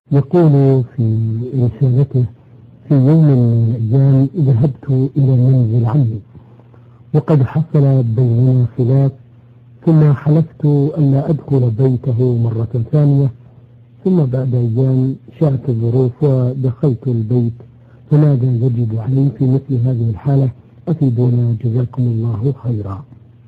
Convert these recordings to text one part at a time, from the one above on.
يقول في رسالته: في يوم من الأيام ذهبت إلى منزل عمي وقد حصل بيننا خلاف، ثم حلفت ألا أدخل بيته مرة ثانية، ثم بعد أيام شاءت الظروف ودخلت البيت، فماذا يجب علي في مثل هذه الحالة؟ أفيدونا جزاكم الله خيرا.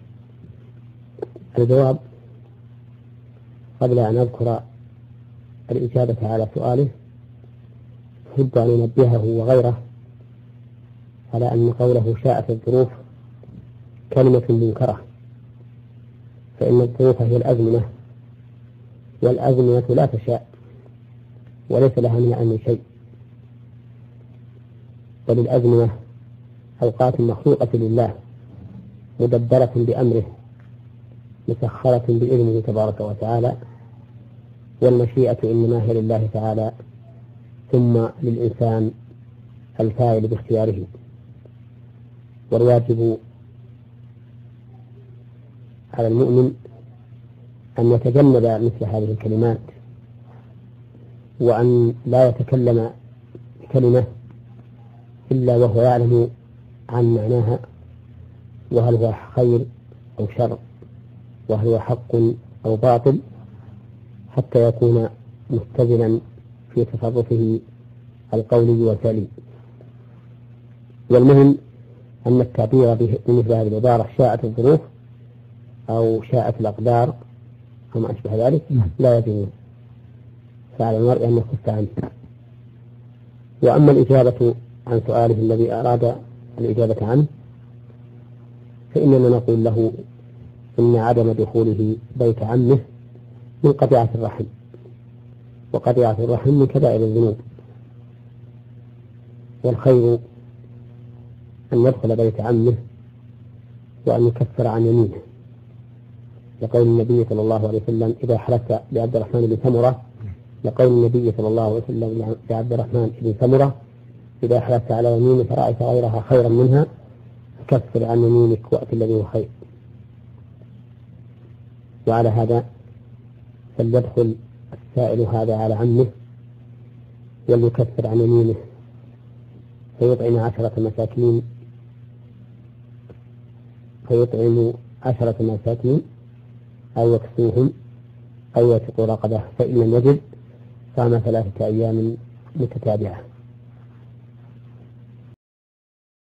الجواب قبل أن أذكر الإجابة على سؤاله أحب أن أنبهه وغيره على أن قوله شاءت الظروف كلمة منكرة، فإن الظروف هي الأزمنة، والأزمنة لا تشاء وليس لها من أمر شيء، بل الأزمنة أوقات مخلوقة لله مدبرة بأمره مسخرة بإذنه تبارك وتعالى، والمشيئة إنما هي لله تعالى ثم للإنسان الفاعل باختياره. والواجب على المؤمن أن يتجنب مثل هذه الكلمات، وأن لا يتكلم بكلمة إلا وهو يعلم عن معناها، وهل هو خير أو شر، وهل هو حق أو باطل، حتى يكون متزنا في تصرفه القولي والفعلي. والمهم أن التعبير بمثل هذه العبارة شاءت الظروف أو شاءت الأقدار أو ما أشبه ذلك لا يجوز، فعلى المرء أن يكف عنه. وأما الإجابة عن سؤاله الذي أراد الإجابة عنه، فإننا نقول له إن عدم دخوله بيت عمه من قطيعة الرحم، وقطيعة الرحم من كبائر الذنوب، والخير أن يدخل بيت عمه وأن يكفر عن يمينه، لقول النبي صلى الله عليه وسلم إذا حلفت بعبد الرحمن بن سمرة، لقول النبي صلى الله عليه وسلم لعبد الرحمن بن سمرة إذا حلفت على يمينك فرأيت غيرها خيرا منها فكفر عن يمينك وأت الذي هو خير. وعلى هذا فليدخل السائل هذا على عمه وليكفر عن يمينه، فيطعم 10 مساكين أو يكسوهم أو يتق رقبة، فإن لم يجد صام 3 أيام متتابعة.